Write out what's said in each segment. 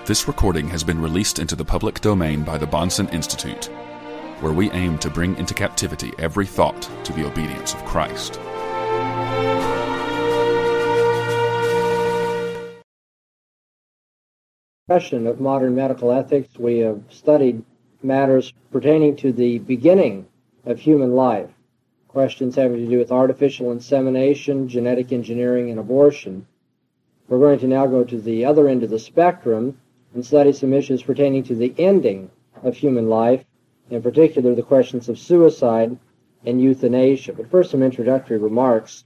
This recording has been released into the public domain by the Bahnsen Institute, where we aim to bring into captivity every thought to the obedience of Christ. Question of modern medical ethics, we have studied matters pertaining to the beginning of human life. Questions having to do with artificial insemination, genetic engineering, and abortion. We're going to now go to the other end of the spectrum and study some issues pertaining to the ending of human life, in particular the questions of suicide and euthanasia. But first, some introductory remarks.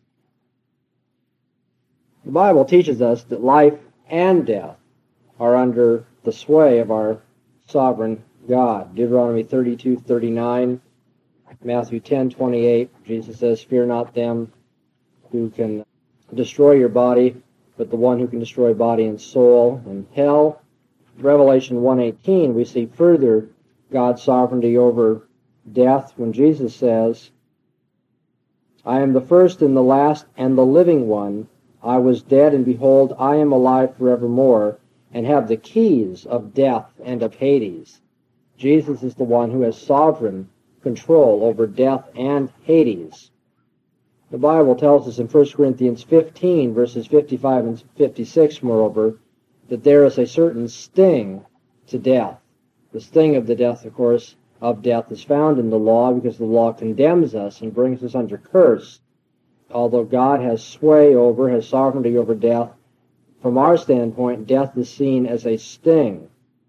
The Bible teaches us that life and death are under the sway of our sovereign God. Deuteronomy 32:39, Matthew 10:28, Jesus says, "Fear not them who can destroy your body, but the one who can destroy body and soul in hell." Revelation 1:18, we see further God's sovereignty over death when Jesus says, "I am the first and the last and the living one. I was dead, and behold, I am alive forevermore, and have the keys of death and of Hades." Jesus is the one who has sovereign control over death and Hades. The Bible tells us in 1 Corinthians 15, verses 55 and 56, moreover, that there is a certain sting to death. The sting of the death, of course, of death is found in the law, because the law condemns us and brings us under curse. Although God has sway over, has sovereignty over death, from our standpoint, death is seen as a sting.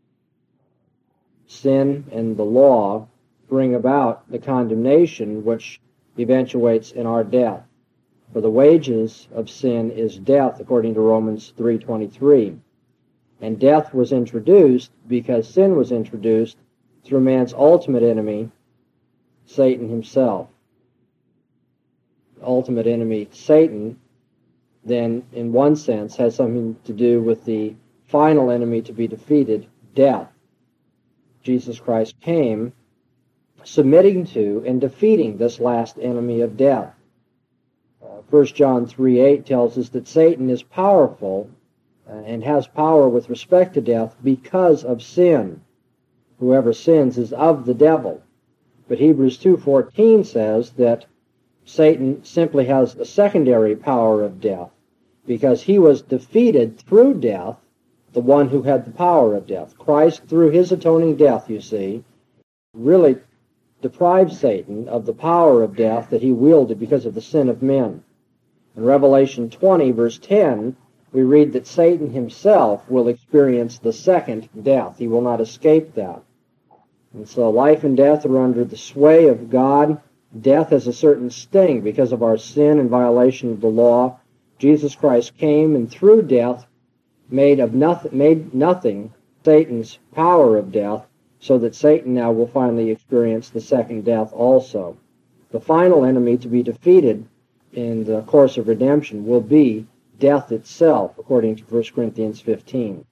Sin and the law bring about the condemnation which eventuates in our death. For the wages of sin is death, according to Romans 3:23. And death was introduced because sin was introduced through man's ultimate enemy, Satan himself. The ultimate enemy, Satan, then, in one sense, has something to do with the final enemy to be defeated, death. Jesus Christ came submitting to and defeating this last enemy of death. 1 John 3:8 tells us that Satan is powerful and has power with respect to death because of sin. Whoever sins is of the devil. But Hebrews 2:14 says that Satan simply has a secondary power of death, because he was defeated through death, the one who had the power of death. Christ, through his atoning death, you see, really deprived Satan of the power of death that he wielded because of the sin of men. In Revelation 20, verse 10, we read that Satan himself will experience the second death. He will not escape that. And so life and death are under the sway of God. Death has a certain sting because of our sin and violation of the law. Jesus Christ came and through death made nothing Satan's power of death, so that Satan now will finally experience the second death also. The final enemy to be defeated in the course of redemption will be death itself, according to 1 Corinthians 15.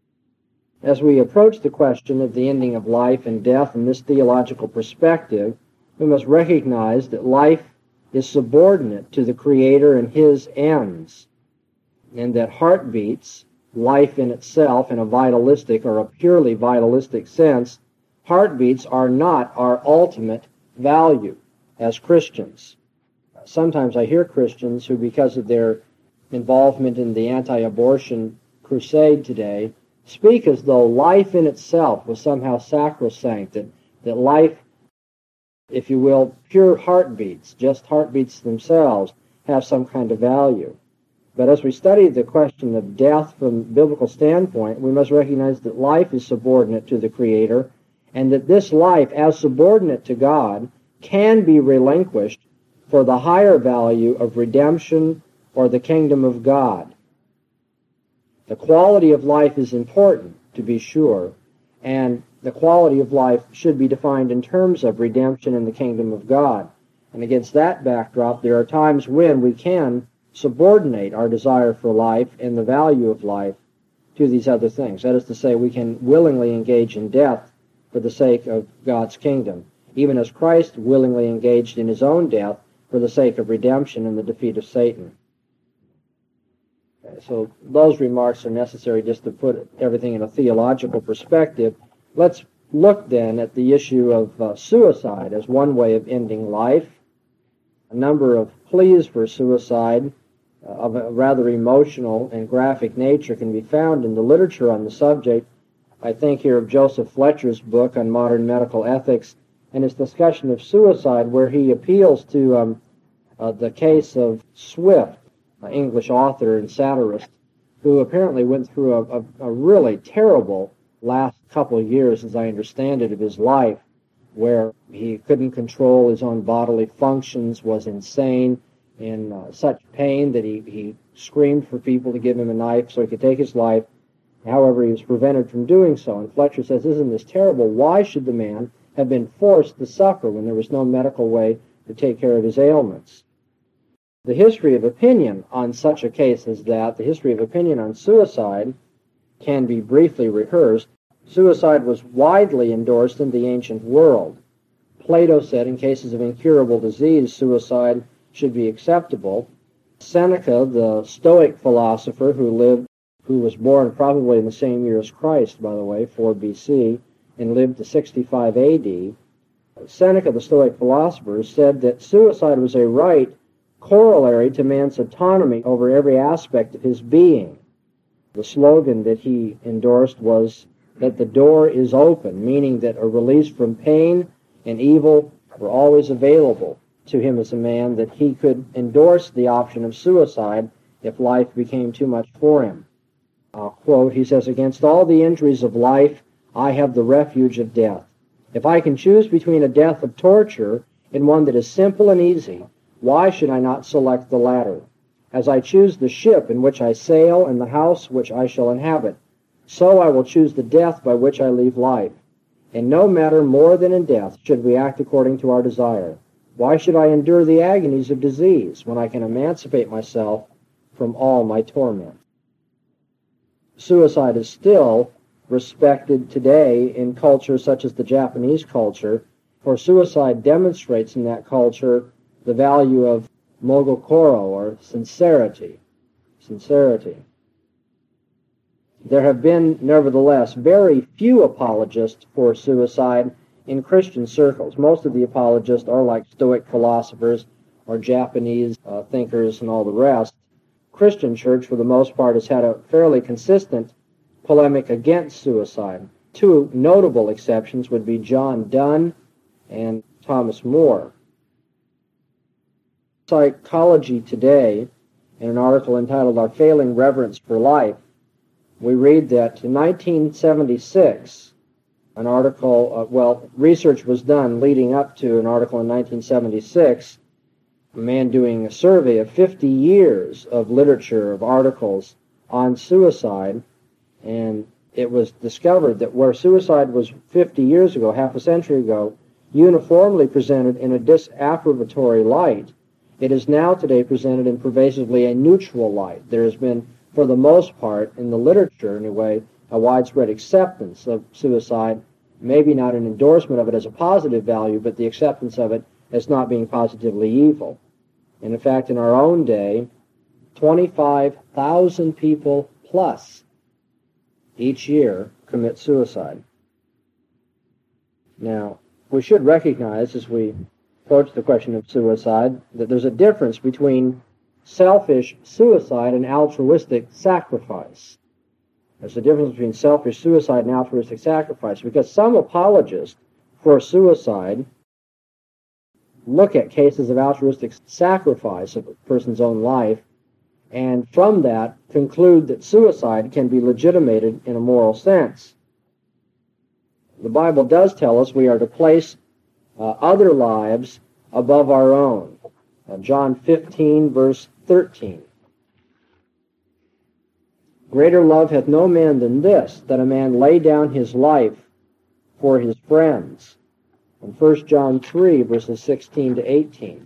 As we approach the question of the ending of life and death in this theological perspective, we must recognize that life is subordinate to the Creator and His ends, and that heartbeats, life in itself in a vitalistic or a purely vitalistic sense, heartbeats are not our ultimate value as Christians. Sometimes I hear Christians who, because of their involvement in the anti-abortion crusade today, speak as though life in itself was somehow sacrosanct, that life, if you will, pure heartbeats, just heartbeats themselves, have some kind of value. But as we study the question of death from a biblical standpoint, we must recognize that life is subordinate to the Creator, and that this life, as subordinate to God, can be relinquished for the higher value of redemption or the kingdom of God. The quality of life is important, to be sure, and the quality of life should be defined in terms of redemption and the kingdom of God. And against that backdrop, there are times when we can subordinate our desire for life and the value of life to these other things. That is to say, we can willingly engage in death for the sake of God's kingdom, even as Christ willingly engaged in his own death for the sake of redemption and the defeat of Satan. So those remarks are necessary just to put everything in a theological perspective. Let's look then at the issue of suicide as one way of ending life. A number of pleas for suicide of a rather emotional and graphic nature can be found in the literature on the subject. I think here of Joseph Fletcher's book on modern medical ethics and his discussion of suicide, where he appeals to the case of Swift, an English author and satirist, who apparently went through a really terrible last couple of years, as I understand it, of his life, where he couldn't control his own bodily functions, was insane, in such pain that he screamed for people to give him a knife so he could take his life. However, he was prevented from doing so. And Fletcher says, isn't this terrible? Why should the man have been forced to suffer when there was no medical way to take care of his ailments? The history of opinion on such a case as that, the history of opinion on suicide, can be briefly rehearsed. Suicide was widely endorsed in the ancient world. Plato said in cases of incurable disease, suicide should be acceptable. Seneca, the Stoic philosopher who was born probably in the same year as Christ, by the way, 4 BC, and lived to 65 AD, Seneca, the Stoic philosopher, said that suicide was a right corollary to man's autonomy over every aspect of his being. The slogan that he endorsed was that the door is open, meaning that a release from pain and evil were always available to him as a man, that he could endorse the option of suicide if life became too much for him. I'll quote, he says, "Against all the injuries of life, I have the refuge of death. If I can choose between a death of torture and one that is simple and easy, why should I not select the latter? As I choose the ship in which I sail and the house which I shall inhabit, so I will choose the death by which I leave life. In no matter more than in death should we act according to our desire. Why should I endure the agonies of disease when I can emancipate myself from all my torment?" Suicide is still respected today in cultures such as the Japanese culture, for suicide demonstrates in that culture the value of mogokoro, or sincerity. There have been, nevertheless, very few apologists for suicide in Christian circles. Most of the apologists are like Stoic philosophers or Japanese thinkers and all the rest. Christian church, for the most part, has had a fairly consistent polemic against suicide. Two notable exceptions would be John Donne and Thomas More. Psychology Today, in an article entitled Our Failing Reverence for Life, we read that in 1976, an article, research was done leading up to an article in 1976, a man doing a survey of 50 years of literature, of articles on suicide, and it was discovered that where suicide was 50 years ago, half a century ago, uniformly presented in a disapprobatory light, it is now today presented in pervasively a neutral light. There has been, for the most part, in the literature anyway, a widespread acceptance of suicide, maybe not an endorsement of it as a positive value, but the acceptance of it as not being positively evil. And in fact, in our own day, 25,000 people plus each year commit suicide. Now, we should recognize, as we approach the question of suicide, that there's a difference between selfish suicide and altruistic sacrifice. There's a difference between selfish suicide and altruistic sacrifice, because some apologists for suicide look at cases of altruistic sacrifice of a person's own life, and from that conclude that suicide can be legitimated in a moral sense. The Bible does tell us we are to place other lives above our own. John 15, verse 13. "Greater love hath no man than this, that a man lay down his life for his friends." And 1 John 3, verses 16 to 18.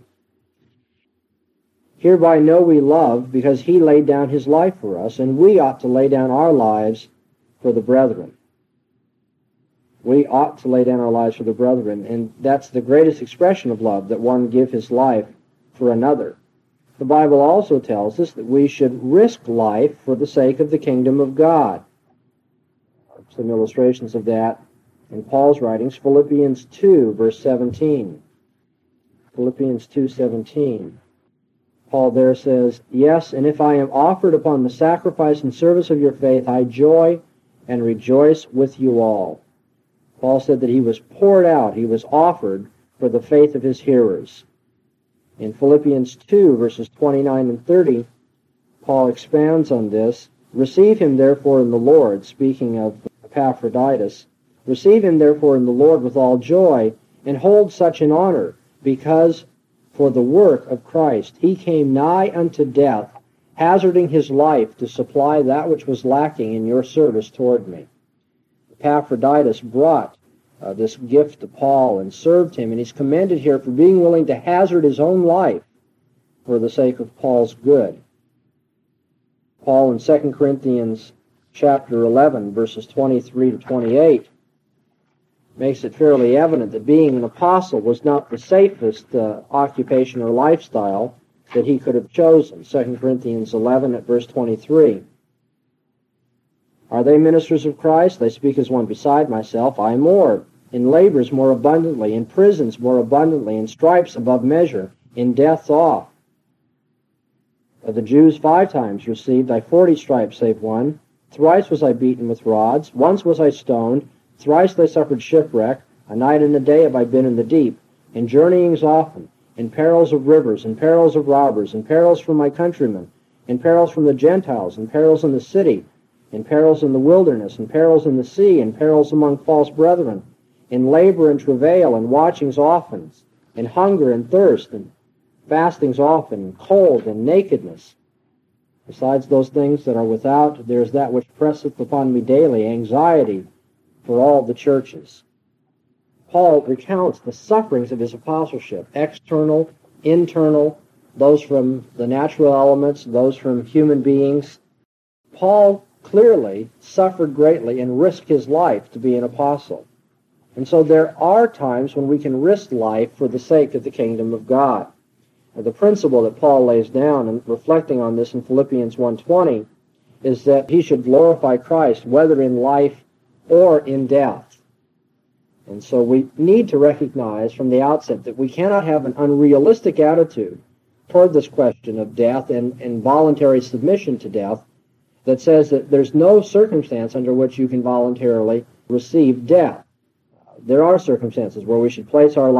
"Hereby know we love, because he laid down his life for us, and we ought to lay down our lives for the brethren." We ought to lay down our lives for the brethren, and that's the greatest expression of love, that one give his life for another. The Bible also tells us that we should risk life for the sake of the kingdom of God. Some illustrations of that in Paul's writings, Philippians 2, verse 17. Philippians 2:17. Paul there says, "Yes, and if I am offered upon the sacrifice and service of your faith, I joy and rejoice with you all." Paul said that he was poured out, he was offered for the faith of his hearers. In Philippians 2, verses 29 and 30, Paul expounds on this. "Receive him therefore in the Lord," speaking of Epaphroditus, "receive him therefore in the Lord with all joy, and hold such in honor, because for the work of Christ he came nigh unto death, hazarding his life to supply that which was lacking in your service toward me." Epaphroditus brought this gift to Paul and served him, and he's commended here for being willing to hazard his own life for the sake of Paul's good. Paul in 2 Corinthians chapter 11, verses 23 to 28, makes it fairly evident that being an apostle was not the safest occupation or lifestyle that he could have chosen. 2 Corinthians 11 at verse 23. "Are they ministers of Christ? They speak as one beside myself, I more. In labors more abundantly, in prisons more abundantly, in stripes above measure, in deaths oft. Of the Jews 5 times received I 40 stripes save one. Thrice was I beaten with rods. Once was I stoned. Thrice they suffered shipwreck. A night and a day have I been in the deep. In journeyings often. In perils of rivers. In perils of robbers. In perils from my countrymen. In perils from the Gentiles. In perils in the city. In perils in the wilderness. In perils in the sea. In perils among false brethren. In labor and travail. And watchings often. In hunger and thirst. And fastings often. In cold and nakedness. Besides those things that are without, there is that which presseth upon me daily, anxiety for all the churches." Paul recounts the sufferings of his apostleship, external, internal, those from the natural elements, those from human beings. Paul clearly suffered greatly and risked his life to be an apostle. And so there are times when we can risk life for the sake of the kingdom of God. The principle that Paul lays down, and reflecting on this in Philippians 1:20, is that he should glorify Christ, whether in life or in death. And so we need to recognize from the outset that we cannot have an unrealistic attitude toward this question of death and voluntary submission to death that says that there's no circumstance under which you can voluntarily receive death. There are circumstances where we should place the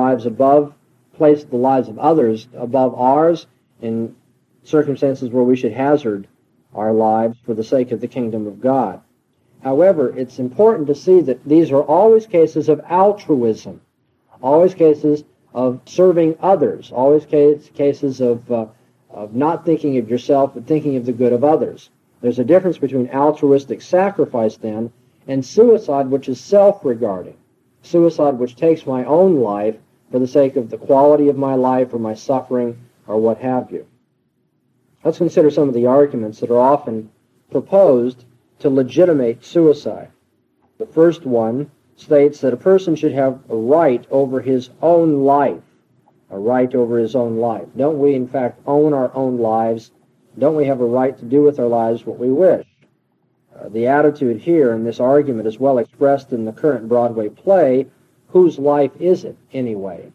lives of others above ours, in circumstances where we should hazard our lives for the sake of the kingdom of God. However, it's important to see that these are always cases of altruism, always cases of serving others, always cases of not thinking of yourself but thinking of the good of others. There's a difference between altruistic sacrifice, then, and suicide, which is self-regarding, suicide which takes my own life for the sake of the quality of my life or my suffering or what have you. Let's consider some of the arguments that are often proposed to legitimate suicide. The first one states that a person should have a right over his own life, a right over his own life. Don't we, in fact, own our own lives? Don't we have a right to do with our lives what we wish? The attitude here in this argument is well expressed in the current Broadway play, Whose Life Is It, Anyway?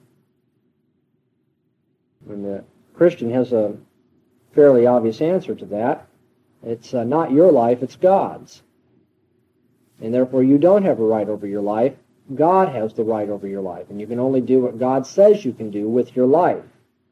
And the Christian has a fairly obvious answer to that. It's not your life, it's God's. And therefore you don't have a right over your life. God has the right over your life, and you can only do what God says you can do with your life.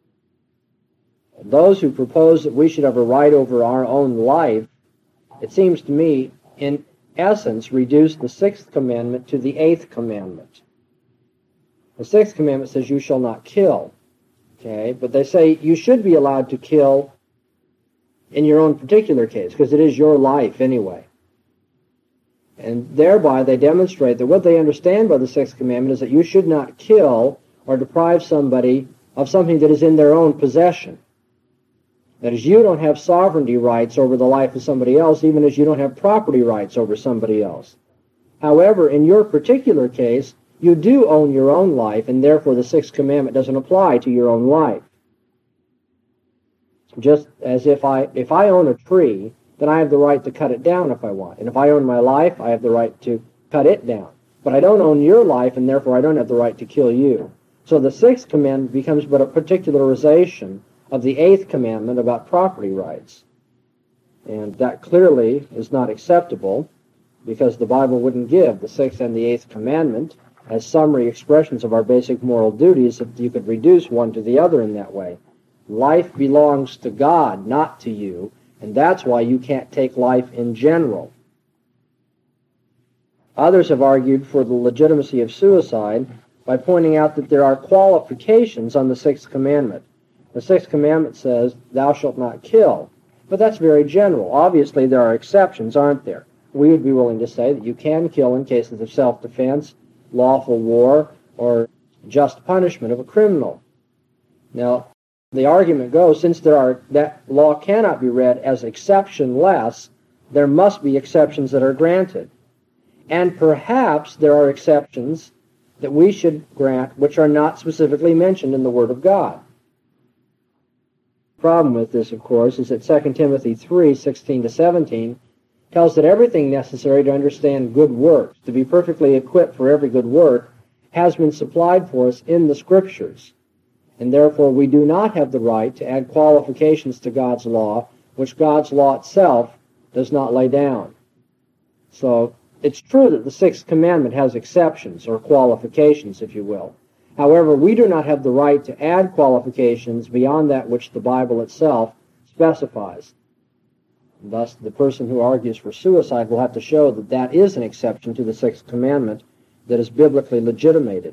Those who propose that we should have a right over our own life, it seems to me, in essence, reduce the 6th commandment to the 8th commandment. The 6th commandment says, you shall not kill. Okay, but they say you should be allowed to kill in your own particular case, because it is your life anyway. And thereby they demonstrate that what they understand by the 6th commandment is that you should not kill or deprive somebody of something that is in their own possession. That is, you don't have sovereignty rights over the life of somebody else, even as you don't have property rights over somebody else. However, in your particular case, you do own your own life, and therefore the 6th commandment doesn't apply to your own life. Just as if I own a tree, then I have the right to cut it down if I want. And if I own my life, I have the right to cut it down. But I don't own your life, and therefore I don't have the right to kill you. So the sixth commandment becomes but a particularization of the eighth commandment about property rights. And that clearly is not acceptable, because the Bible wouldn't give the sixth and the eighth commandment as summary expressions of our basic moral duties if you could reduce one to the other in that way. Life belongs to God, not to you, and that's why you can't take life in general. Others have argued for the legitimacy of suicide by pointing out that there are qualifications on the sixth commandment. The sixth commandment says, "Thou shalt not kill," but that's very general. Obviously, there are exceptions, aren't there? We would be willing to say that you can kill in cases of self-defense, lawful war, or just punishment of a criminal. Now, the argument goes, since that law cannot be read as exceptionless, there must be exceptions that are granted. And perhaps there are exceptions that we should grant which are not specifically mentioned in the Word of God. The problem with this, of course, is that 2 Timothy 3:16-17 tells that everything necessary to understand good works, to be perfectly equipped for every good work, has been supplied for us in the Scriptures. And therefore we do not have the right to add qualifications to God's law, which God's law itself does not lay down. So it's true that the sixth commandment has exceptions, or qualifications, if you will. However, we do not have the right to add qualifications beyond that which the Bible itself specifies. Thus, the person who argues for suicide will have to show that that is an exception to the sixth commandment that is biblically legitimated.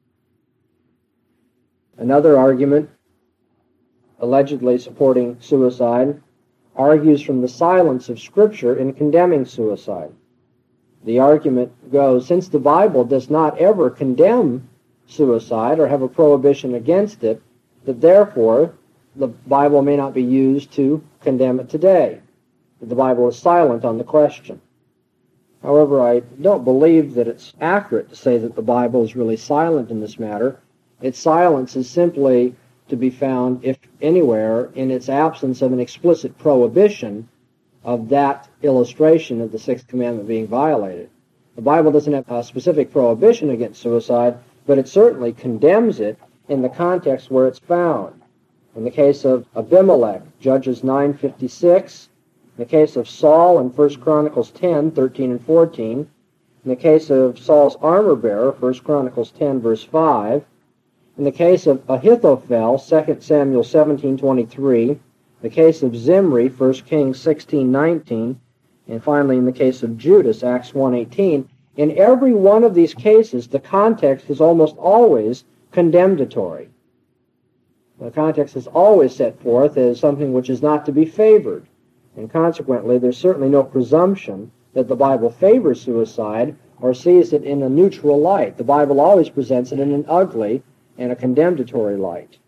Another argument, allegedly supporting suicide, argues from the silence of Scripture in condemning suicide. The argument goes, since the Bible does not ever condemn suicide or have a prohibition against it, that therefore the Bible may not be used to condemn it today. The Bible is silent on the question. However, I don't believe that it's accurate to say that the Bible is really silent in this matter. Its silence is simply to be found, if anywhere, in its absence of an explicit prohibition of that illustration of the sixth commandment being violated. The Bible doesn't have a specific prohibition against suicide, but it certainly condemns it in the context where it's found. In the case of Abimelech, Judges 9:56, in the case of Saul in 1 Chronicles 10:13 and 14, in the case of Saul's armor-bearer, 1 Chronicles 10, verse 5, in the case of Ahithophel, 2 Samuel 17:23, the case of Zimri, 1 Kings 16:19, and finally in the case of Judas, Acts 1:18, in every one of these cases, the context is almost always condemnatory. The context is always set forth as something which is not to be favored, and consequently there's certainly no presumption that the Bible favors suicide or sees it in a neutral light. The Bible always presents it in an ugly and a condemnatory light.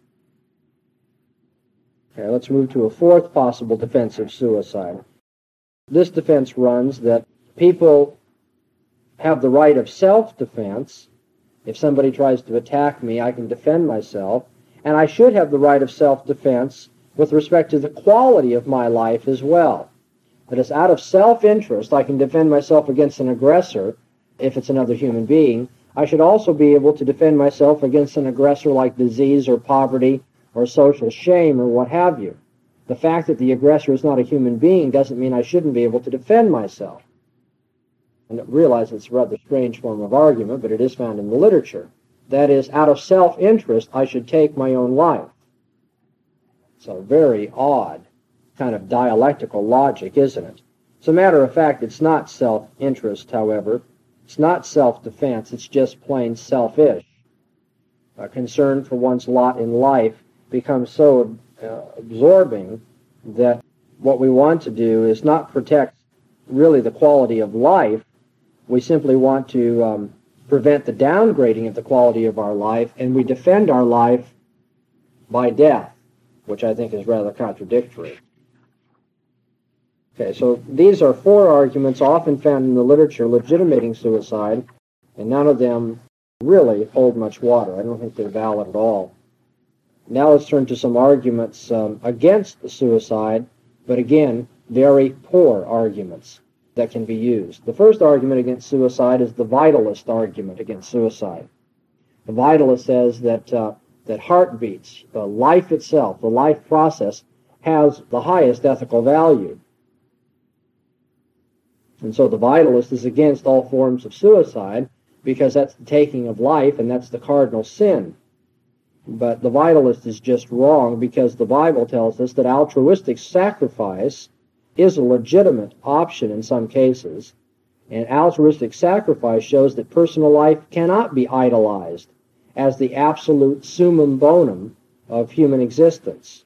Okay, let's move to a fourth possible defense of suicide. This defense runs that people have the right of self-defense. If somebody tries to attack me, I can defend myself, and I should have the right of self-defense with respect to the quality of my life as well. That is, out of self-interest, I can defend myself against an aggressor, if it's another human being. I should also be able to defend myself against an aggressor like disease or poverty or social shame or what have you. The fact that the aggressor is not a human being doesn't mean I shouldn't be able to defend myself. And I realize it's a rather strange form of argument, but it is found in the literature. That is, out of self-interest, I should take my own life. It's a very odd kind of dialectical logic, isn't it? As a matter of fact, it's not self-interest, however. It's not self-defense, it's just plain selfish. A concern for one's lot in life becomes so absorbing that what we want to do is not protect really the quality of life. We simply want to prevent the downgrading of the quality of our life, and we defend our life by death, which I think is rather contradictory. Okay, so these are four arguments often found in the literature legitimating suicide, and none of them really hold much water. I don't think they're valid at all. Now let's turn to some arguments against suicide, but again, very poor arguments that can be used. The first argument against suicide is the vitalist argument against suicide. The vitalist says that heartbeats, the life itself, the life process, has the highest ethical value. And so the vitalist is against all forms of suicide because that's the taking of life and that's the cardinal sin. But the vitalist is just wrong because the Bible tells us that altruistic sacrifice is a legitimate option in some cases, and altruistic sacrifice shows that personal life cannot be idolized as the absolute summum bonum of human existence.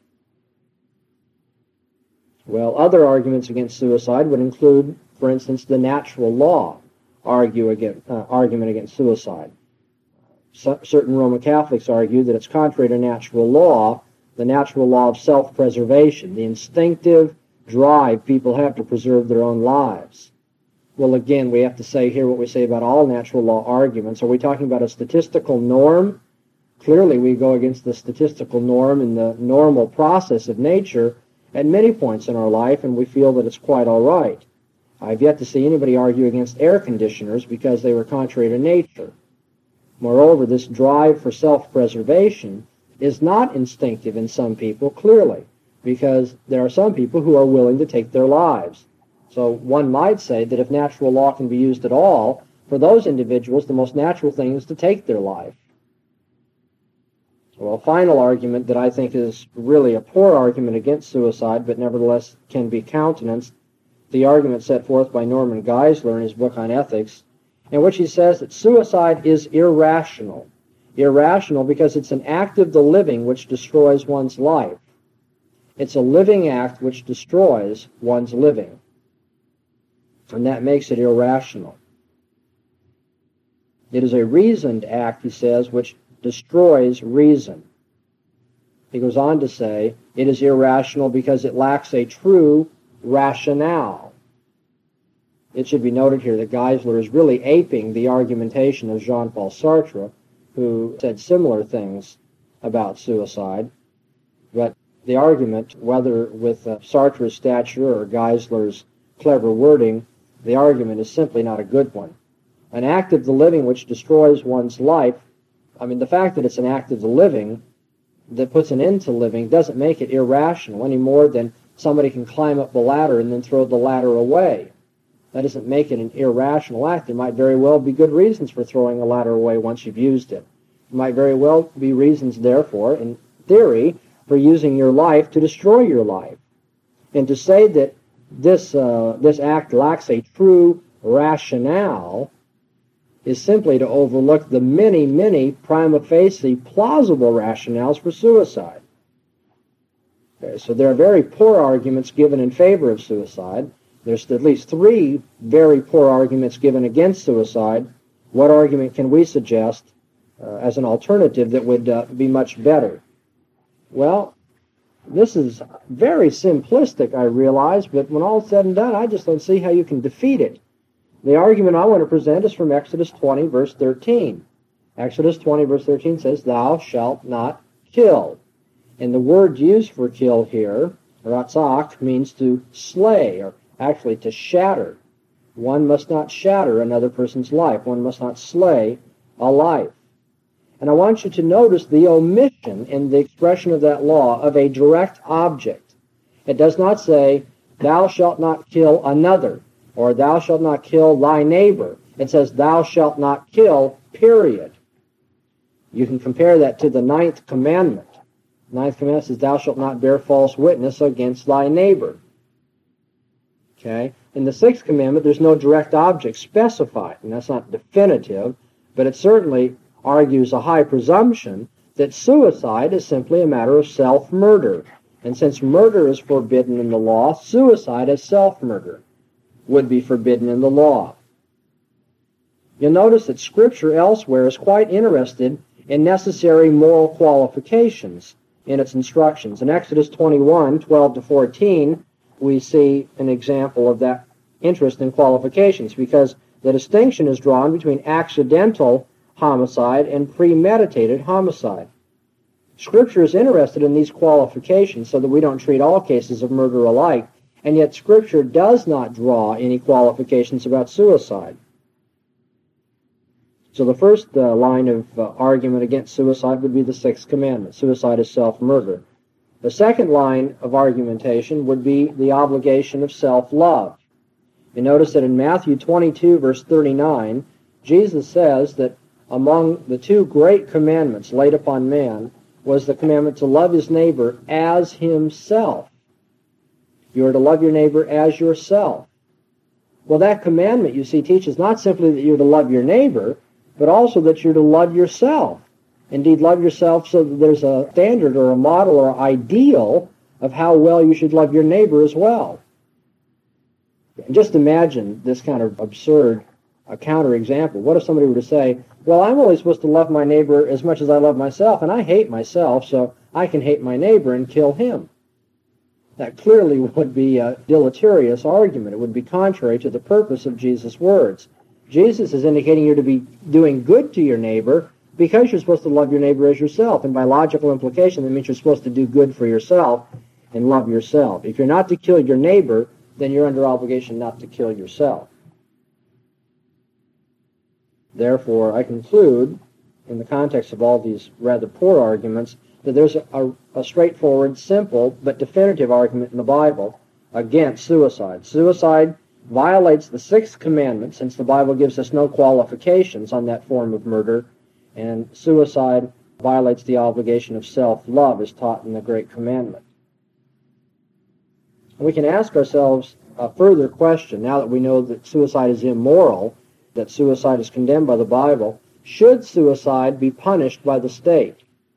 Well, other arguments against suicide would include, for instance, the natural law argument against suicide. Certain Roman Catholics argue that it's contrary to natural law, the natural law of self-preservation, the instinctive drive people have to preserve their own lives. Well, again, we have to say here what we say about all natural law arguments. Are we talking about a statistical norm? Clearly, we go against the statistical norm in the normal process of nature at many points in our life, and we feel that it's quite all right. I've yet to see anybody argue against air conditioners because they were contrary to nature. Moreover, this drive for self-preservation is not instinctive in some people, clearly, because there are some people who are willing to take their lives. So one might say that if natural law can be used at all, for those individuals, the most natural thing is to take their life. Well, a final argument that I think is really a poor argument against suicide, but nevertheless can be countenanced, the argument set forth by Norman Geisler in his book on ethics, in which he says that suicide is irrational. Irrational because it's an act of the living which destroys one's life. It's a living act which destroys one's living. And that makes it irrational. It is a reasoned act, he says, which destroys reason. He goes on to say, it is irrational because it lacks a true rationale. It should be noted here that Geisler is really aping the argumentation of Jean-Paul Sartre, who said similar things about suicide. But the argument, whether with Sartre's stature or Geisler's clever wording, the argument is simply not a good one. An act of the living which destroys one's life, the fact that it's an act of the living that puts an end to living doesn't make it irrational any more than somebody can climb up the ladder and then throw the ladder away. That doesn't make it an irrational act. There might very well be good reasons for throwing a ladder away once you've used it. There might very well be reasons, therefore, in theory, for using your life to destroy your life. And to say that this act lacks a true rationale is simply to overlook the many, many prima facie plausible rationales for suicide. Okay, so there are very poor arguments given in favor of suicide. There's at least 3 very poor arguments given against suicide. What argument can we suggest as an alternative that would be much better? Well, this is very simplistic, I realize, but when all's said and done, I just don't see how you can defeat it. The argument I want to present is from Exodus 20, verse 13. Exodus 20, verse 13 says, "Thou shalt not kill." And the word used for kill here, ratzak, means to slay, or actually to shatter. One must not shatter another person's life. One must not slay a life. And I want you to notice the omission in the expression of that law of a direct object. It does not say, "Thou shalt not kill another," or "Thou shalt not kill thy neighbor." It says, "Thou shalt not kill," period. You can compare that to the 9th commandment. The 9th commandment says, "Thou shalt not bear false witness against thy neighbor." Okay? In the 6th commandment, there's no direct object specified, and that's not definitive, but it certainly argues a high presumption that suicide is simply a matter of self-murder. And since murder is forbidden in the law, suicide as self-murder would be forbidden in the law. You'll notice that Scripture elsewhere is quite interested in necessary moral qualifications in its instructions. In Exodus 21, 12 to 14, we see an example of that interest in qualifications, because the distinction is drawn between accidental homicide and premeditated homicide. Scripture is interested in these qualifications so that we don't treat all cases of murder alike, and yet Scripture does not draw any qualifications about suicide. So the first line of argument against suicide would be the Sixth Commandment. Suicide is self-murder. The second line of argumentation would be the obligation of self-love. You notice that in Matthew 22, verse 39, Jesus says that among the two great commandments laid upon man was the commandment to love his neighbor as himself. You are to love your neighbor as yourself. Well, that commandment, you see, teaches not simply that you're to love your neighbor, but also that you're to love yourself. Indeed, love yourself so that there's a standard or a model or ideal of how well you should love your neighbor as well. And just imagine this kind of absurd counterexample. What if somebody were to say, well, I'm only supposed to love my neighbor as much as I love myself, and I hate myself, so I can hate my neighbor and kill him? That clearly would be a deleterious argument. It would be contrary to the purpose of Jesus' words. Jesus is indicating you're to be doing good to your neighbor because you're supposed to love your neighbor as yourself. And by logical implication, that means you're supposed to do good for yourself and love yourself. If you're not to kill your neighbor, then you're under obligation not to kill yourself. Therefore, I conclude, in the context of all these rather poor arguments, that there's a straightforward, simple, but definitive argument in the Bible against suicide. Suicide violates the Sixth Commandment, since the Bible gives us no qualifications on that form of murder, and suicide violates the obligation of self-love as taught in the Great Commandment. We can ask ourselves a further question, now that we know that suicide is immoral, that suicide is condemned by the Bible: should suicide be punished by the state?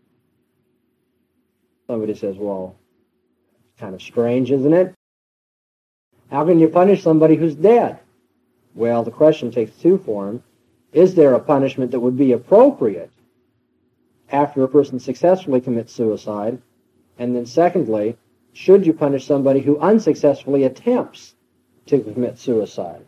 Somebody says, well, kind of strange, isn't it? How can you punish somebody who's dead? Well, the question takes two forms. Is there a punishment that would be appropriate after a person successfully commits suicide? And then secondly, should you punish somebody who unsuccessfully attempts to commit suicide?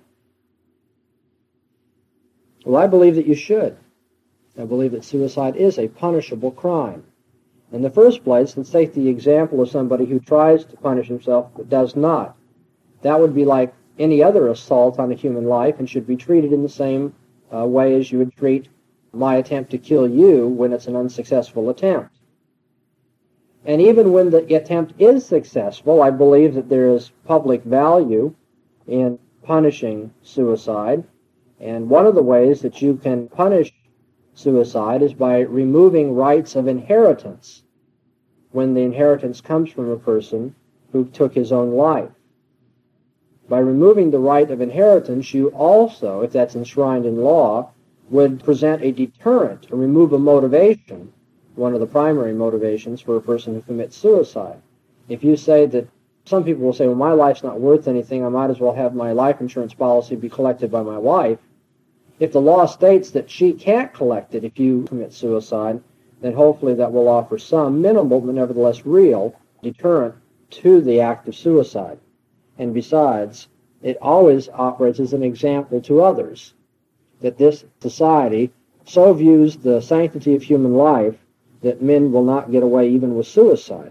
Well, I believe that you should. I believe that suicide is a punishable crime. In the first place, let's take the example of somebody who tries to punish himself but does not. That would be like any other assault on a human life and should be treated in the same way as you would treat my attempt to kill you when it's an unsuccessful attempt. And even when the attempt is successful, I believe that there is public value in punishing suicide. And one of the ways that you can punish suicide is by removing rights of inheritance when the inheritance comes from a person who took his own life. By removing the right of inheritance, you also, if that's enshrined in law, would present a deterrent, or remove a motivation, one of the primary motivations for a person who commits suicide. If you say that, some people will say, well, my life's not worth anything, I might as well have my life insurance policy be collected by my wife. If the law states that she can't collect it if you commit suicide, then hopefully that will offer some minimal but nevertheless real deterrent to the act of suicide. And besides, it always operates as an example to others that this society so views the sanctity of human life that men will not get away even with suicide.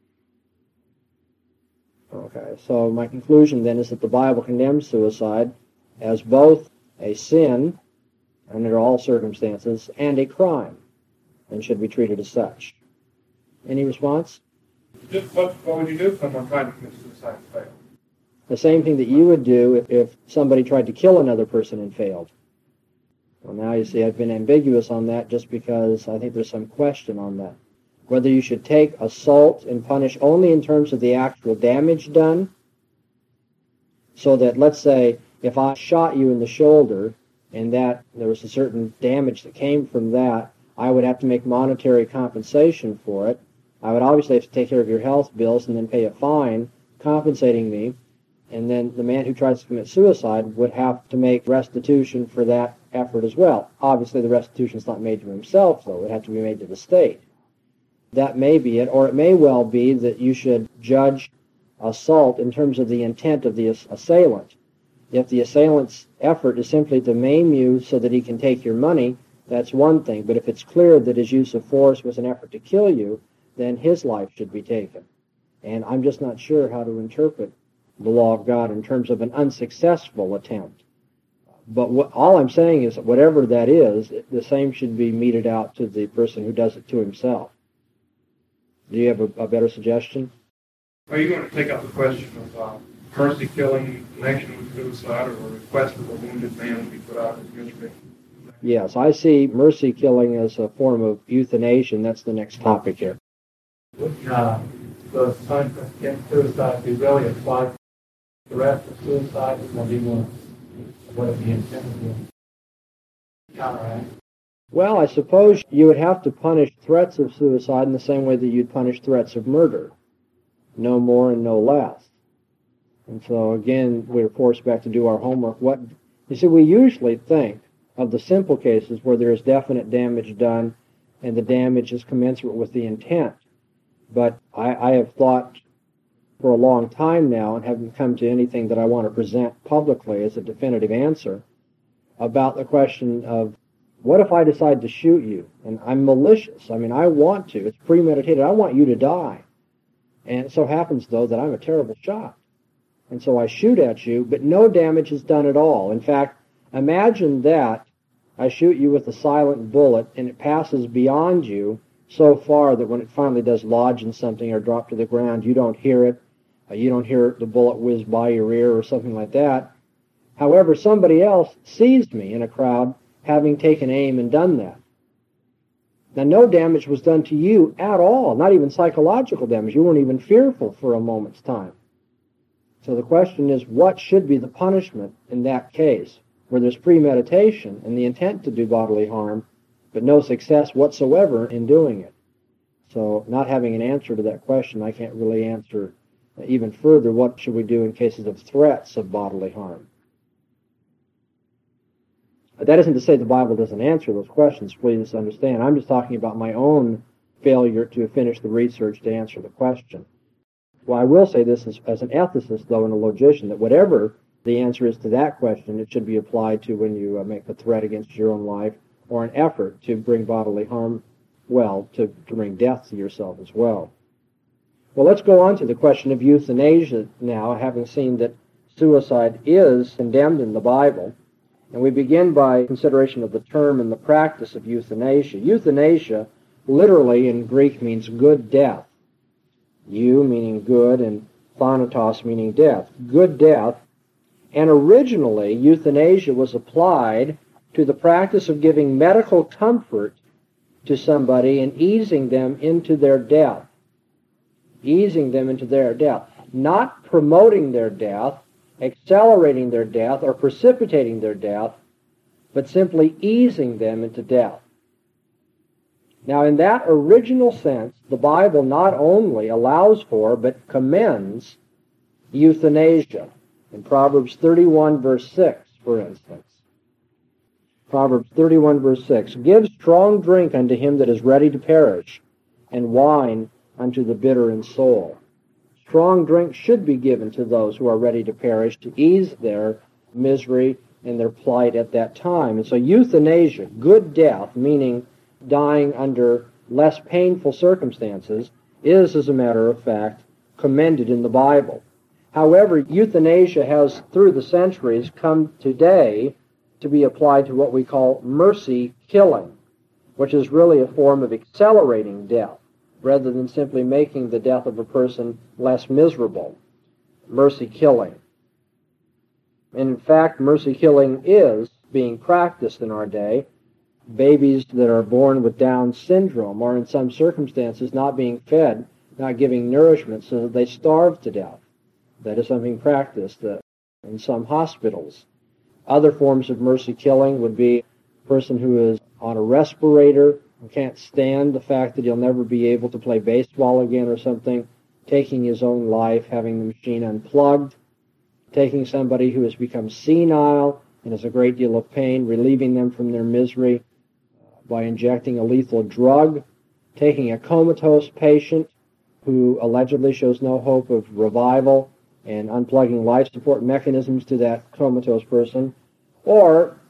Okay, so my conclusion then is that the Bible condemns suicide as both a sin, under all circumstances, and a crime, and should be treated as such. Any response? What would you do if someone tried to commit suicide and failed? The same thing that you would do if somebody tried to kill another person and failed. Well, now you see I've been ambiguous on that just because I think there's some question on that. Whether you should take assault and punish only in terms of the actual damage done, so that, let's say, if I shot you in the shoulder and that there was a certain damage that came from that, I would have to make monetary compensation for it. I would obviously have to take care of your health bills and then pay a fine compensating me. And then the man who tries to commit suicide would have to make restitution for that effort as well. Obviously, the restitution is not made to himself, though. It would have to be made to the state. That may be it, or it may well be that you should judge assault in terms of the intent of the assailant. If the assailant's effort is simply to maim you so that he can take your money, that's one thing. But if it's clear that his use of force was an effort to kill you, then his life should be taken. And I'm just not sure how to interpret the law of God in terms of an unsuccessful attempt. But all I'm saying is that whatever that is, the same should be meted out to the person who does it to himself. Do you have a better suggestion? Are you going to take up the question of mercy killing in connection with suicide, or a request of a wounded man to be put out of his misery? Yes, I see mercy killing as a form of euthanasia, and that's the next topic here. Would the sign against suicide be really applied to the rest of suicide, or do you want what it be intended to counteract? Well, I suppose you would have to punish threats of suicide in the same way that you'd punish threats of murder. No more and no less. And so, again, we're forced back to do our homework. You see, we usually think of the simple cases where there is definite damage done and the damage is commensurate with the intent. But I have thought for a long time now, and haven't come to anything that I want to present publicly as a definitive answer, about the question of, what if I decide to shoot you? And I'm malicious. I mean, I want to. It's premeditated. I want you to die. And it so happens, though, that I'm a terrible shot. And so I shoot at you, but no damage is done at all. In fact, imagine that I shoot you with a silent bullet, and it passes beyond you so far that when it finally does lodge in something or drop to the ground, you don't hear it. You don't hear the bullet whiz by your ear or something like that. However, somebody else sees me in a crowd having taken aim and done that. Now, no damage was done to you at all, not even psychological damage. You weren't even fearful for a moment's time. So the question is, what should be the punishment in that case, where there's premeditation and the intent to do bodily harm, but no success whatsoever in doing it? So not having an answer to that question, I can't really answer even further, what should we do in cases of threats of bodily harm? That isn't to say the Bible doesn't answer those questions, please understand. I'm just talking about my own failure to finish the research to answer the question. Well, I will say this as an ethicist, though, and a logician, that whatever the answer is to that question, it should be applied to when you make a threat against your own life or an effort to bring bodily harm, well, to bring death to yourself as well. Well, let's go on to the question of euthanasia now, having seen that suicide is condemned in the Bible. And we begin by consideration of the term and the practice of euthanasia. Euthanasia literally in Greek means good death. Eu meaning good and thanatos meaning death. Good death. And originally, euthanasia was applied to the practice of giving medical comfort to somebody and easing them into their death. Easing them into their death. Not promoting their death, accelerating their death, or precipitating their death, but simply easing them into death. Now, in that original sense, the Bible not only allows for, but commends euthanasia. In Proverbs 31, verse 6, for instance. Proverbs 31, verse 6, give strong drink unto him that is ready to perish, and wine unto the bitter in soul. Strong drink should be given to those who are ready to perish to ease their misery and their plight at that time. And so euthanasia, good death, meaning dying under less painful circumstances, is, as a matter of fact, commended in the Bible. However, euthanasia has, through the centuries, come today to be applied to what we call mercy killing, which is really a form of accelerating death, rather than simply making the death of a person less miserable. Mercy killing. And in fact, mercy killing is being practiced in our day. Babies that are born with Down syndrome are in some circumstances not being fed, not giving nourishment, so that they starve to death. That is something practiced in some hospitals. Other forms of mercy killing would be a person who is on a respirator, who can't stand the fact that he'll never be able to play baseball again or something, taking his own life, having the machine unplugged, taking somebody who has become senile and has a great deal of pain, relieving them from their misery by injecting a lethal drug, taking a comatose patient who allegedly shows no hope of revival and unplugging life support mechanisms to that comatose person, or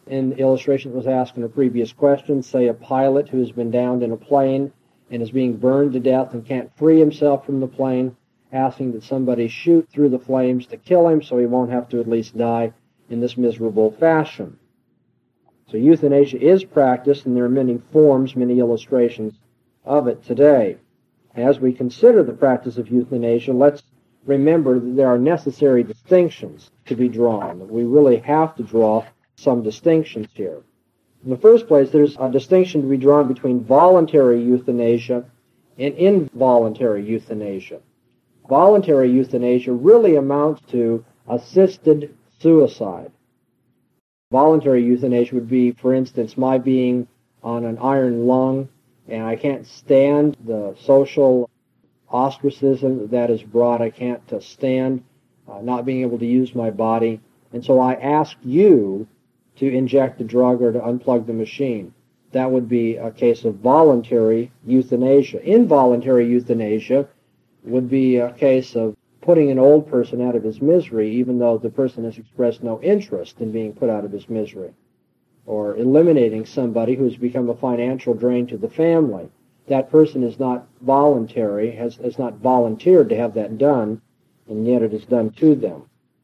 in the illustration that was asked in a previous question, say a pilot who has been downed in a plane and is being burned to death and can't free himself from the plane, asking that somebody shoot through the flames to kill him so he won't have to at least die in this miserable fashion. So euthanasia is practiced, and there are many forms, many illustrations of it today. As we consider the practice of euthanasia, let's remember that there are necessary distinctions to be drawn. We really have to draw some distinctions here. In the first place, there's a distinction to be drawn between voluntary euthanasia and involuntary euthanasia. Voluntary euthanasia really amounts to assisted suicide. Voluntary euthanasia would be, for instance, my being on an iron lung and I can't stand the social ostracism that is brought. I can't stand not being able to use my body. And so I ask you to inject the drug or to unplug the machine. That would be a case of voluntary euthanasia. Involuntary euthanasia would be a case of putting an old person out of his misery, even though the person has expressed no interest in being put out of his misery, or eliminating somebody who's become a financial drain to the family. That person is not voluntary, has not volunteered to have that done, and yet it is done to them.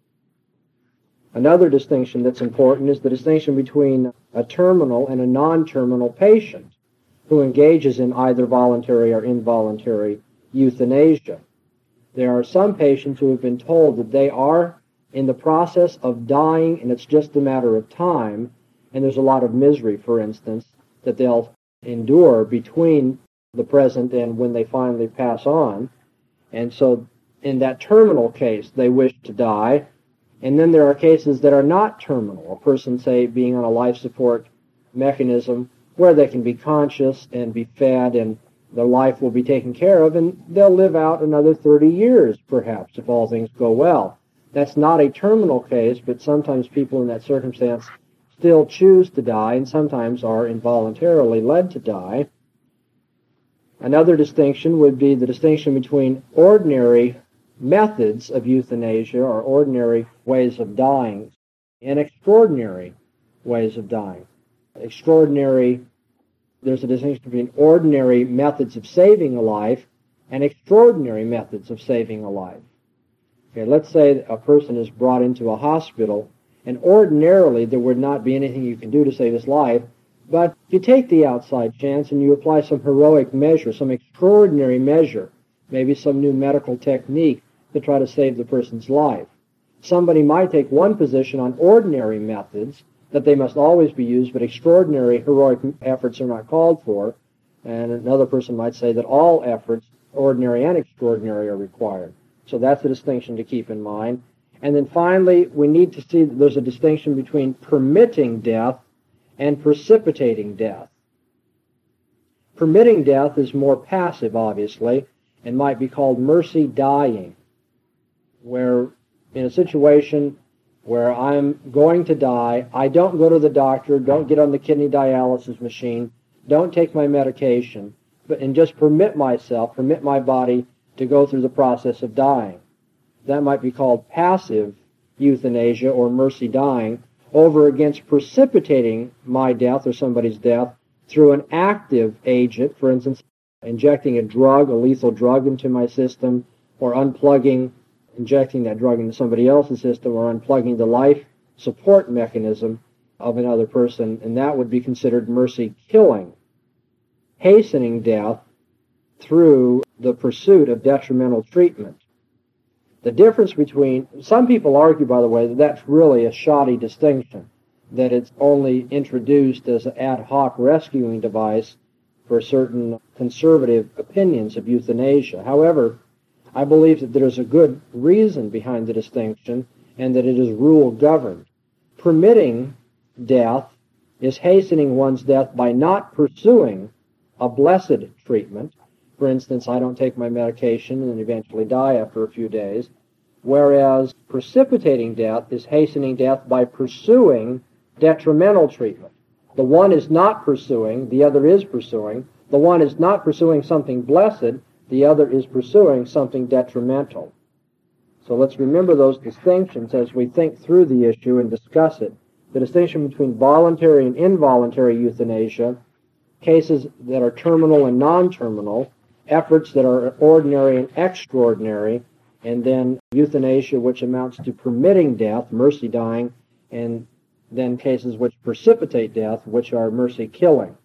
Another distinction that's important is the distinction between a terminal and a non-terminal patient who engages in either voluntary or involuntary euthanasia. There are some patients who have been told that they are in the process of dying and it's just a matter of time, and there's a lot of misery, for instance, that they'll endure between the present and when they finally pass on. And so in that terminal case, they wish to die. And then there are cases that are not terminal. A person, say, being on a life support mechanism where they can be conscious and be fed and their life will be taken care of, and they'll live out another 30 years, perhaps, if all things go well. That's not a terminal case, but sometimes people in that circumstance still choose to die and sometimes are involuntarily led to die. Another distinction would be the distinction between ordinary methods of euthanasia or ordinary ways of dying and extraordinary ways of dying. There's a distinction between ordinary methods of saving a life and extraordinary methods of saving a life. Okay, let's say a person is brought into a hospital, and ordinarily there would not be anything you can do to save his life, but you take the outside chance and you apply some heroic measure, some extraordinary measure, maybe some new medical technique to try to save the person's life. Somebody might take one position on ordinary methods, that they must always be used, but extraordinary heroic efforts are not called for. And another person might say that all efforts, ordinary and extraordinary, are required. So that's a distinction to keep in mind. And then finally, we need to see that there's a distinction between permitting death and precipitating death. Permitting death is more passive, obviously, and might be called mercy dying, where in a situation where I'm going to die, I don't go to the doctor, don't get on the kidney dialysis machine, don't take my medication, and just permit my body to go through the process of dying. That might be called passive euthanasia or mercy dying, over against precipitating my death or somebody's death through an active agent, for instance, injecting a drug, a lethal drug into my system, or injecting that drug into somebody else's system, or unplugging the life support mechanism of another person, and that would be considered mercy killing, hastening death through the pursuit of detrimental treatment. The difference between, some people argue, by the way, that that's really a shoddy distinction, that it's only introduced as an ad hoc rescuing device for certain conservative opinions of euthanasia. However, I believe that there is a good reason behind the distinction and that it is rule-governed. Permitting death is hastening one's death by not pursuing a blessed treatment. For instance, I don't take my medication and eventually die after a few days, whereas precipitating death is hastening death by pursuing detrimental treatment. The one is not pursuing, the other is pursuing. The one is not pursuing something blessed, the other is pursuing something detrimental. So let's remember those distinctions as we think through the issue and discuss it the distinction between voluntary and involuntary euthanasia, cases that are terminal and non-terminal, efforts that are ordinary and extraordinary, and then euthanasia, which amounts to permitting death, mercy dying, and then cases which precipitate death, which are mercy killing.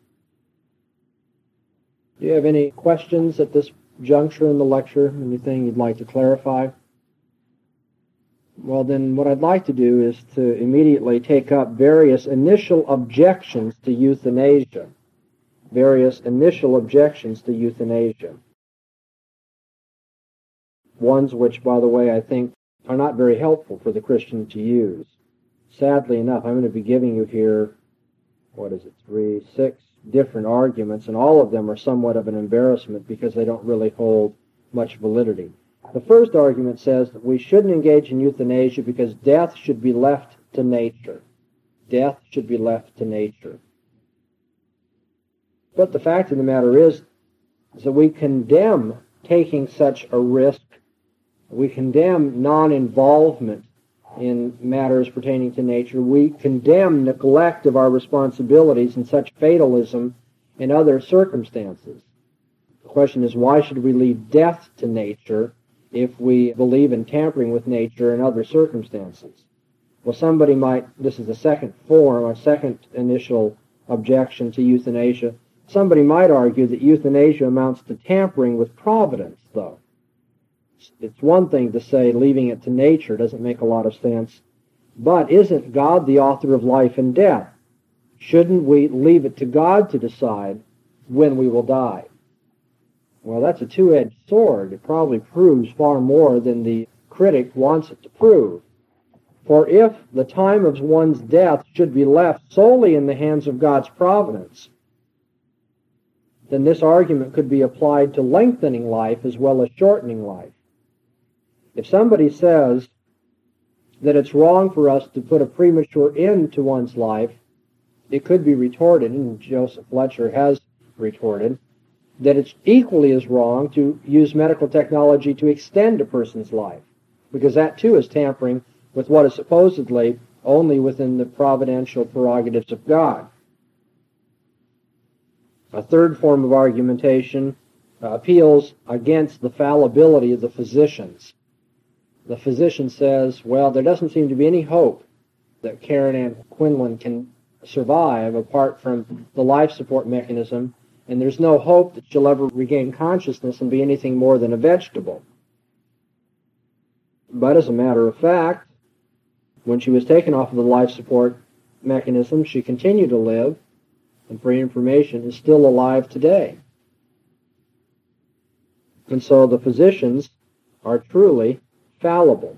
Do you have any questions at this juncture in the lecture? Anything you'd like to clarify? Well, then what I'd like to do is to immediately take up various initial objections to euthanasia. Various initial objections to euthanasia. Ones which, by the way, I think are not very helpful for the Christian to use. Sadly enough, I'm going to be giving you here, 6 different arguments, and all of them are somewhat of an embarrassment because they don't really hold much validity. The first argument says that we shouldn't engage in euthanasia because death should be left to nature. Death should be left to nature. But the fact of the matter is that we condemn taking such a risk. We condemn non-involvement in matters pertaining to nature. We condemn neglect of our responsibilities and such fatalism in other circumstances. The question is, why should we leave death to nature if we believe in tampering with nature in other circumstances? Well, somebody might, this is the second form, or second initial objection to euthanasia, somebody might argue that euthanasia amounts to tampering with providence, though. It's one thing to say leaving it to nature doesn't make a lot of sense, but isn't God the author of life and death? Shouldn't we leave it to God to decide when we will die? Well, that's a two-edged sword. It probably proves far more than the critic wants it to prove. For if the time of one's death should be left solely in the hands of God's providence, then this argument could be applied to lengthening life as well as shortening life. If somebody says that it's wrong for us to put a premature end to one's life, it could be retorted, and Joseph Fletcher has retorted, that it's equally as wrong to use medical technology to extend a person's life, because that too is tampering with what is supposedly only within the providential prerogatives of God. A third form of argumentation appeals against the fallibility of the physicians. The physician says, well, there doesn't seem to be any hope that Karen Ann Quinlan can survive apart from the life support mechanism, and there's no hope that she'll ever regain consciousness and be anything more than a vegetable. But as a matter of fact, when she was taken off of the life support mechanism, she continued to live, and for information, is still alive today. And so the physicians are truly fallible.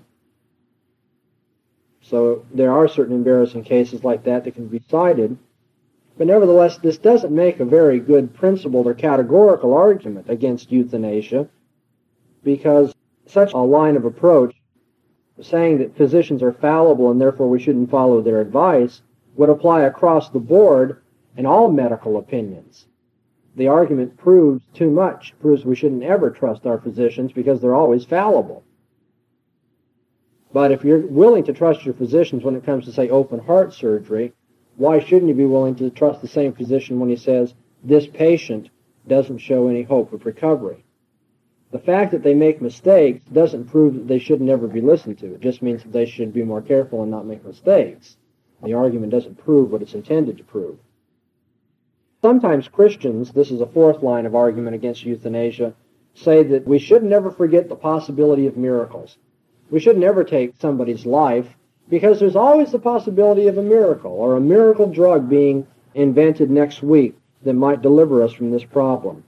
So there are certain embarrassing cases like that that can be cited, but nevertheless, this doesn't make a very good principled or categorical argument against euthanasia, because such a line of approach, saying that physicians are fallible and therefore we shouldn't follow their advice, would apply across the board in all medical opinions. The argument proves too much, proves we shouldn't ever trust our physicians because they're always fallible. But if you're willing to trust your physicians when it comes to, say, open heart surgery, why shouldn't you be willing to trust the same physician when he says, this patient doesn't show any hope of recovery? The fact that they make mistakes doesn't prove that they should never be listened to. It just means that they should be more careful and not make mistakes. The argument doesn't prove what it's intended to prove. Sometimes Christians, this is a fourth line of argument against euthanasia, say that we should never forget the possibility of miracles. We should never take somebody's life because there's always the possibility of a miracle or a miracle drug being invented next week that might deliver us from this problem.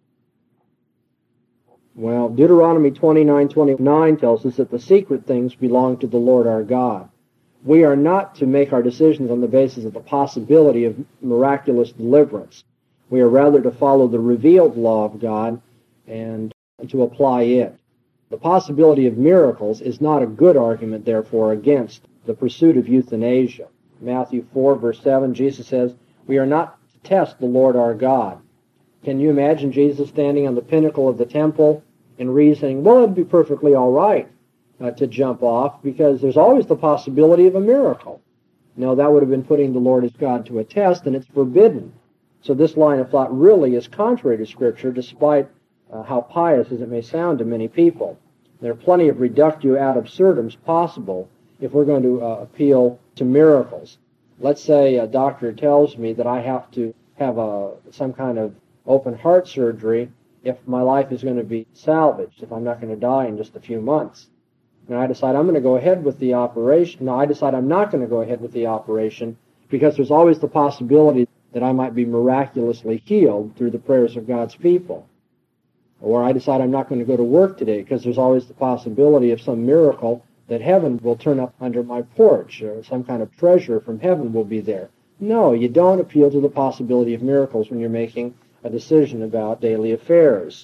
Well, Deuteronomy 29:29 tells us that the secret things belong to the Lord our God. We are not to make our decisions on the basis of the possibility of miraculous deliverance. We are rather to follow the revealed law of God and to apply it. The possibility of miracles is not a good argument, therefore, against the pursuit of euthanasia. Matthew 4, verse 7, Jesus says, we are not to test the Lord our God. Can you imagine Jesus standing on the pinnacle of the temple and reasoning, well, it'd be perfectly all right to jump off because there's always the possibility of a miracle. No, that would have been putting the Lord as God to a test, and it's forbidden. So this line of thought really is contrary to Scripture, despite how pious as it may sound to many people. There are plenty of reductio ad absurdums possible if we're going to appeal to miracles. Let's say a doctor tells me that I have to have some kind of open heart surgery if my life is going to be salvaged, if I'm not going to die in just a few months. And I decide I'm going to go ahead with the operation. No, I decide I'm not going to go ahead with the operation because there's always the possibility that I might be miraculously healed through the prayers of God's people. Or I decide I'm not going to go to work today because there's always the possibility of some miracle that heaven will turn up under my porch or some kind of treasure from heaven will be there. No, you don't appeal to the possibility of miracles when you're making a decision about daily affairs.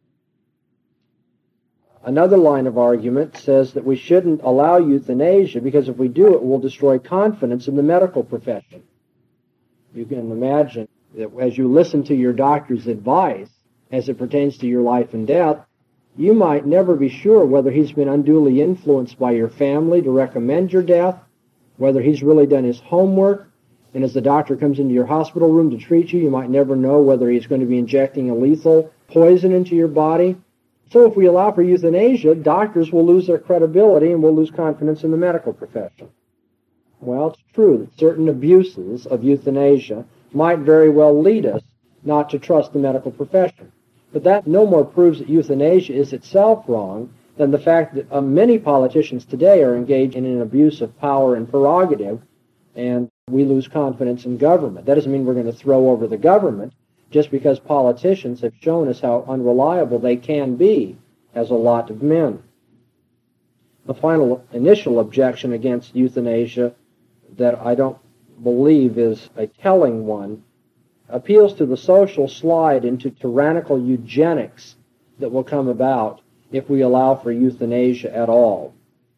Another line of argument says that we shouldn't allow euthanasia because if we do, it will destroy confidence in the medical profession. You can imagine that as you listen to your doctor's advice as it pertains to your life and death, you might never be sure whether he's been unduly influenced by your family to recommend your death, whether he's really done his homework, and as the doctor comes into your hospital room to treat you, you might never know whether he's going to be injecting a lethal poison into your body. So if we allow for euthanasia, doctors will lose their credibility and will lose confidence in the medical profession. Well, it's true that certain abuses of euthanasia might very well lead us not to trust the medical profession. But that no more proves that euthanasia is itself wrong than the fact that many politicians today are engaged in an abuse of power and prerogative, and we lose confidence in government. That doesn't mean we're going to throw over the government just because politicians have shown us how unreliable they can be as a lot of men. The final initial objection against euthanasia that I don't believe is a telling one appeals to the social slide into tyrannical eugenics that will come about if we allow for euthanasia at all.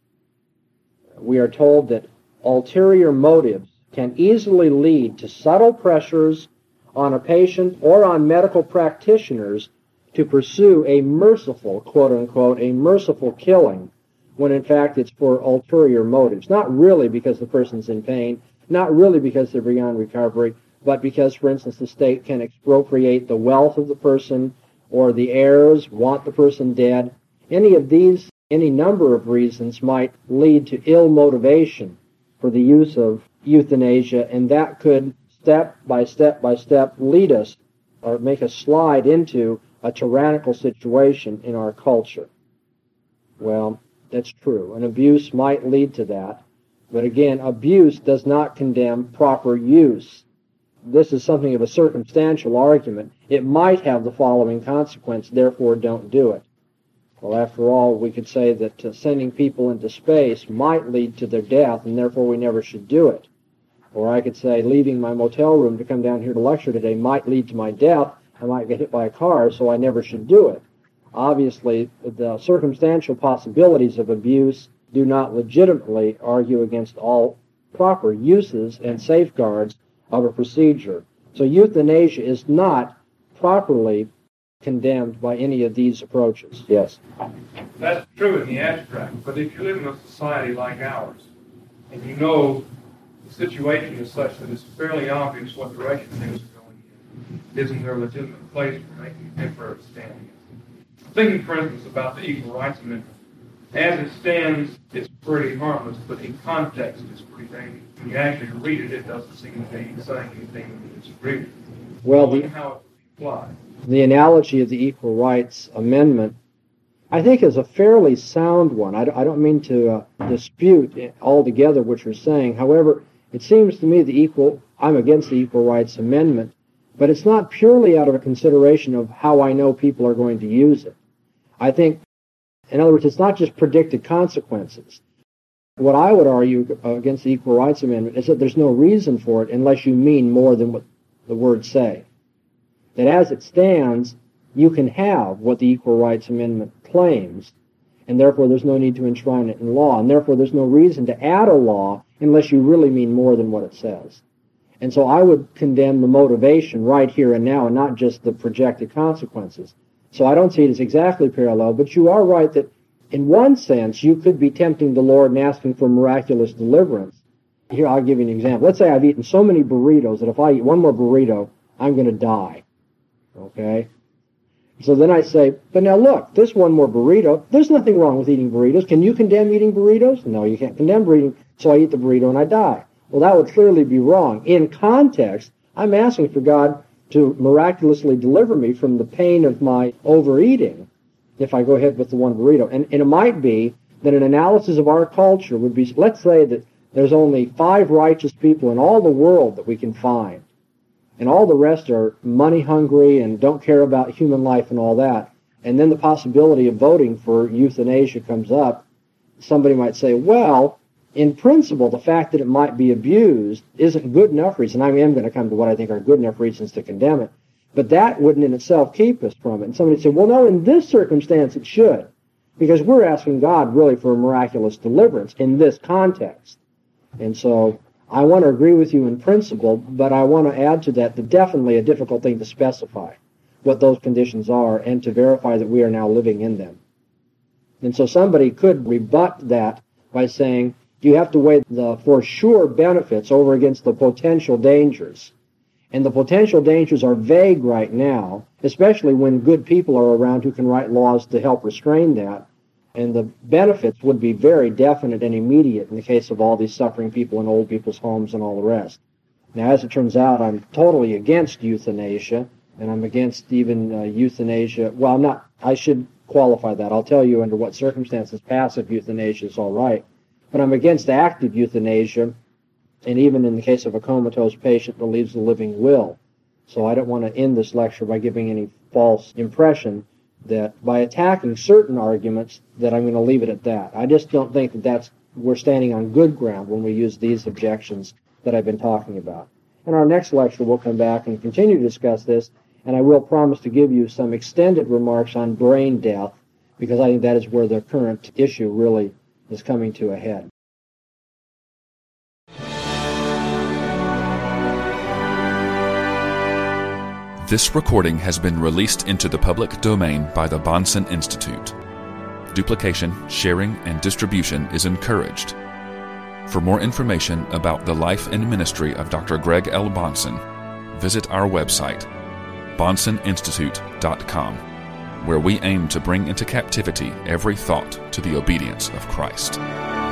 We are told that ulterior motives can easily lead to subtle pressures on a patient or on medical practitioners to pursue a merciful, quote-unquote, a merciful killing, when in fact it's for ulterior motives. Not really because the person's in pain, not really because they're beyond recovery, but because, for instance, the state can expropriate the wealth of the person or the heirs want the person dead. Any of these, any number of reasons might lead to ill motivation for the use of euthanasia, and that could step by step lead us or make us slide into a tyrannical situation in our culture. Well, that's true. An abuse might lead to that. But again, abuse does not condemn proper use. This is something of a circumstantial argument. It might have the following consequence, therefore don't do it. Well, after all, we could say that sending people into space might lead to their death, and therefore we never should do it. Or I could say leaving my motel room to come down here to lecture today might lead to my death. I might get hit by a car, so I never should do it. Obviously, the circumstantial possibilities of abuse do not legitimately argue against all proper uses and safeguards of a procedure. So euthanasia is not properly condemned by any of these approaches. Yes? That's true in the abstract, but if you live in a society like ours, and you know the situation is such that it's fairly obvious what direction things are going in, isn't there a legitimate place for making a temporary stand against it? Thinking, for instance, about the Equal Rights Amendment. As it stands, it's pretty harmless, but in context, it's pretty dangerous. When you actually read it, it doesn't seem to be saying anything that you disagree with. Well, how it would apply. The analogy of the Equal Rights Amendment, I think, is a fairly sound one. I don't mean to dispute altogether what you're saying. However, it seems to me I'm against the Equal Rights Amendment, but it's not purely out of a consideration of how I know people are going to use it. I think, in other words, it's not just predicted consequences. What I would argue against the Equal Rights Amendment is that there's no reason for it unless you mean more than what the words say. That as it stands, you can have what the Equal Rights Amendment claims, and therefore there's no need to enshrine it in law, and therefore there's no reason to add a law unless you really mean more than what it says. And so I would condemn the motivation right here and now and not just the projected consequences. So I don't see it as exactly parallel, but you are right that in one sense you could be tempting the Lord and asking for miraculous deliverance. Here, I'll give you an example. Let's say I've eaten so many burritos that if I eat one more burrito, I'm going to die. Okay? So then I say, but now look, this one more burrito, there's nothing wrong with eating burritos. Can you condemn eating burritos? No, you can't condemn eating, so I eat the burrito and I die. Well, that would clearly be wrong. In context, I'm asking for God to miraculously deliver me from the pain of my overeating if I go ahead with the one burrito. And it might be that an analysis of our culture would be, let's say that there's only 5 righteous people in all the world that we can find, and all the rest are money hungry and don't care about human life and all that. And then the possibility of voting for euthanasia comes up. Somebody might say, well, in principle, the fact that it might be abused isn't good enough reason. I am going to come to what I think are good enough reasons to condemn it. But that wouldn't in itself keep us from it. And somebody said, well, no, in this circumstance it should. Because we're asking God really for a miraculous deliverance in this context. And so I want to agree with you in principle, but I want to add to that definitely a difficult thing to specify what those conditions are and to verify that we are now living in them. And so somebody could rebut that by saying you have to weigh the for sure benefits over against the potential dangers. And the potential dangers are vague right now, especially when good people are around who can write laws to help restrain that. And the benefits would be very definite and immediate in the case of all these suffering people in old people's homes and all the rest. Now, as it turns out, I'm totally against euthanasia, and I'm against even euthanasia. Well, I should qualify that. I'll tell you under what circumstances passive euthanasia is all right. But I'm against active euthanasia, and even in the case of a comatose patient that leaves the living will. So I don't want to end this lecture by giving any false impression that by attacking certain arguments that I'm going to leave it at that. I just don't think that we're standing on good ground when we use these objections that I've been talking about. In our next lecture, we'll come back and continue to discuss this, and I will promise to give you some extended remarks on brain death, because I think that is where the current issue really is coming to a head. This recording has been released into the public domain by the Bahnsen Institute. Duplication, sharing, and distribution is encouraged. For more information about the life and ministry of Dr. Greg L. Bahnsen, visit our website, BahnsenInstitute.com, where we aim to bring into captivity every thought to the obedience of Christ.